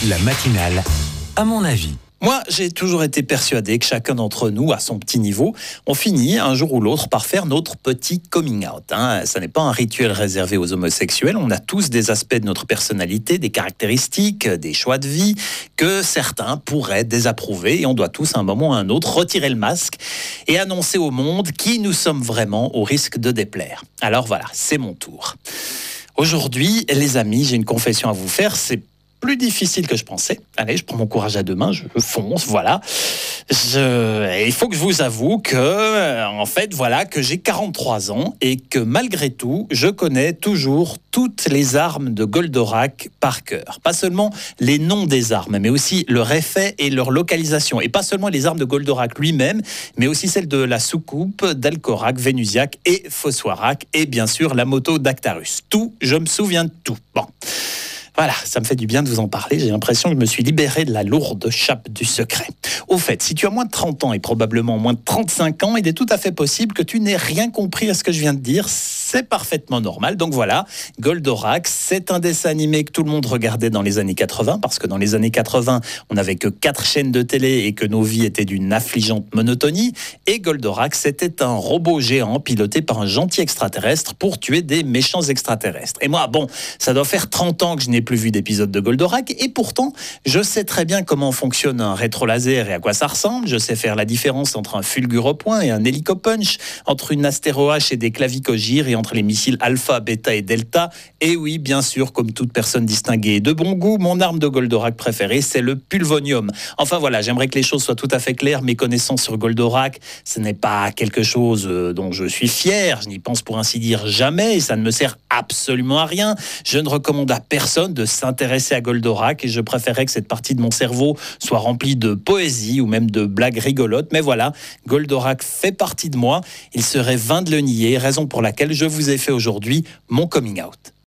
La matinale, à mon avis. Moi, j'ai toujours été persuadé que chacun d'entre nous, à son petit niveau, on finit un jour ou l'autre par faire notre petit coming out. Ça n'est pas un rituel réservé aux homosexuels. On a tous des aspects de notre personnalité, des caractéristiques, des choix de vie que certains pourraient désapprouver. Et on doit tous, à un moment ou à un autre, retirer le masque et annoncer au monde qui nous sommes vraiment au risque de déplaire. Alors voilà, c'est mon tour. Aujourd'hui, les amis, j'ai une confession à vous faire. C'est plus difficile que je pensais. Allez, je prends mon courage à deux mains, je fonce, voilà. Il faut que je vous avoue que, en fait, voilà, que j'ai 43 ans et que malgré tout, je connais toujours toutes les armes de Goldorak par cœur. Pas seulement les noms des armes, mais aussi leur effet et leur localisation. Et pas seulement les armes de Goldorak lui-même, mais aussi celles de la soucoupe, d'Alcorak, Vénusiac et Phosphorak, et bien sûr la moto d'Actarus. Tout, je me souviens de tout. Bon. Voilà, ça me fait du bien de vous en parler. J'ai l'impression que je me suis libéré de la lourde chape du secret. Au fait, si tu as moins de 30 ans et probablement moins de 35 ans, il est tout à fait possible que tu n'aies rien compris à ce que je viens de dire. C'est parfaitement normal. Donc voilà, Goldorak, c'est un dessin animé que tout le monde regardait dans les années 80, parce que dans les années 80, on n'avait que 4 chaînes de télé et que nos vies étaient d'une affligeante monotonie. Et Goldorak, c'était un robot géant piloté par un gentil extraterrestre pour tuer des méchants extraterrestres. Et moi, bon, ça doit faire 30 ans que je n'ai plus vu d'épisode de Goldorak, et pourtant, je sais très bien comment fonctionne un rétro-laser et à quoi ça ressemble. Je sais faire la différence entre un fulgure-point et un hélico-punch, entre une astéro-H et des clavicogires, et entre les missiles alpha, bêta et delta. Et oui, bien sûr, comme toute personne distinguée et de bon goût, mon arme de Goldorak préférée, c'est le pulvonium. Enfin voilà, j'aimerais que les choses soient tout à fait claires. Mes connaissances sur Goldorak, ce n'est pas quelque chose dont je suis fier. Je n'y pense pour ainsi dire jamais, et ça ne me sert absolument à rien. Je ne recommande à personne de s'intéresser à Goldorak, et je préférerais que cette partie de mon cerveau soit remplie de poésie ou même de blagues rigolotes. Mais voilà, Goldorak fait partie de moi. Il serait vain de le nier, raison pour laquelle je vous ai fait aujourd'hui mon coming out.